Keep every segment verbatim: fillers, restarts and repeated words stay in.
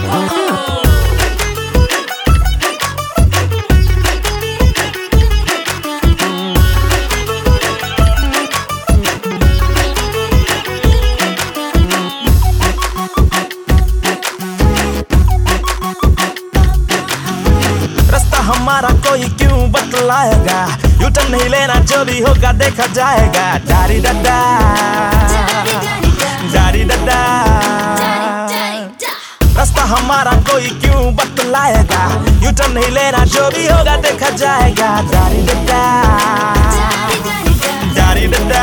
हमारा कोई क्यों बतलाएगा, यू टर्न नहीं लेना, जो भी होगा देखा जाएगा। डारी डड्डा डारी डड्डा रास्ता हमारा कोई क्यों बतलाएगा, यू टर्न नहीं लेना, जो भी होगा देखा जाएगा। डारी डड्डा डारी डड्डा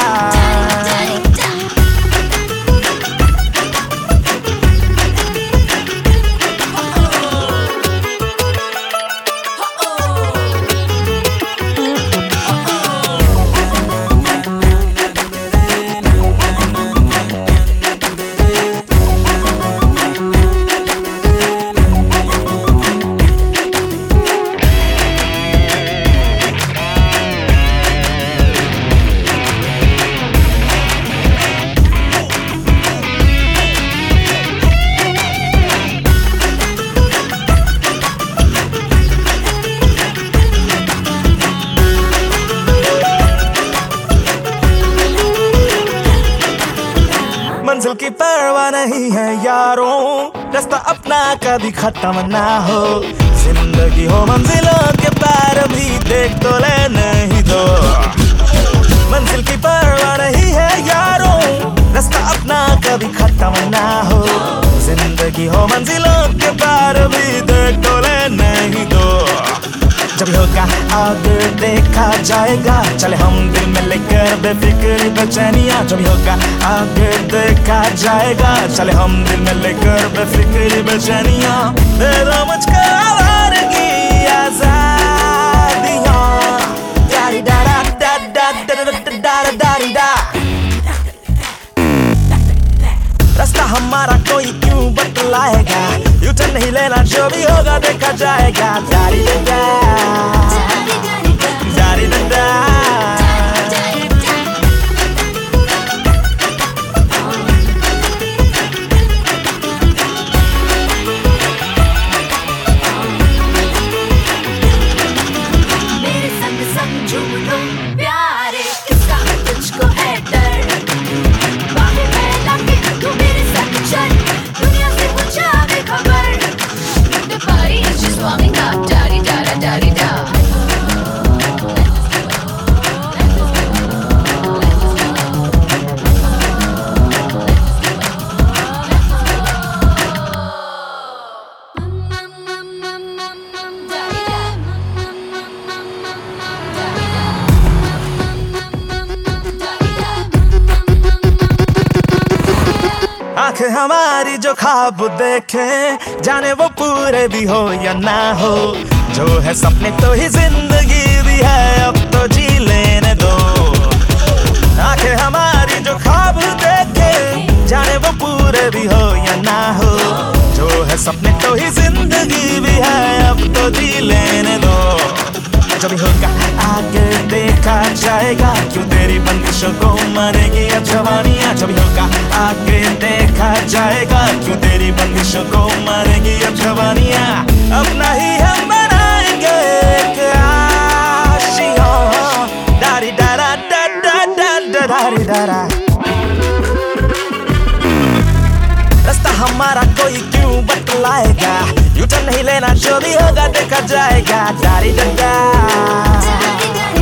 मंजिल की परवाह नहीं है यारों, रास्ता अपना कभी खत्म ना हो। जिंदगी हो मंजिलों के पार भी देख तो ले नहीं दो। मंजिल की परवाह नहीं है यारों, रास्ता अपना कभी खत्म ना हो। जिंदगी हो मंजिलों के पार भी देख तो ले नहीं दो। जब होगा आगे देखा जाएगा, चले हम दिल में लेकर बेफिक्र बेचैनियां। जब होगा आगे देखा जाएगा, चले हम दिल में लेकर बेफिक्र बेचैनियां। दे दो मुझको आवारगी आजादियां। डारी डारा डा डा डा डा डारी डा। रास्ता हमारा कोई क्यों बतलाएगा, यू टर्न नहीं लेना, जो भी होगा देखा जाएगा। डारी डा डारी डा मेरे संग संग झूम लो प्यारे, किसका तुझको है डर। बाहें फैला के तू मेरे संग चल, दुनिया से पूछा बेखबर। The party is just warming up, डारी डारा डारी डा। आंखें हमारी जो ख्वाब देखे, जाने वो पूरे भी हो या ना हो। जो है सपने तो ही जिंदगी भी है, अब तो जी लेने दो। आंखें हमारी जो ख्वाब देखे, जाने वो पूरे भी हो या ना हो। जो है सपने तो ही जिंदगी भी है, अब तो जी लेने दो। जो भी होगा आगे देखा जाएगा, क्यों तेरी बंदिशों को मारेगी अब जवानियां। जो भी होगा आगे देखा जाएगा, क्यों तेरी बंदिशों को मारेगी अब जवानियां। अपना ही हम बनाएंगे एक आशियां। डारी डारा डा डा डा डारी डारा। रास्ता हमारा कोई क्यों बतलाएगा, यू टर्न नहीं लेना, जो भी होगा देखा जाएगा। डारी डा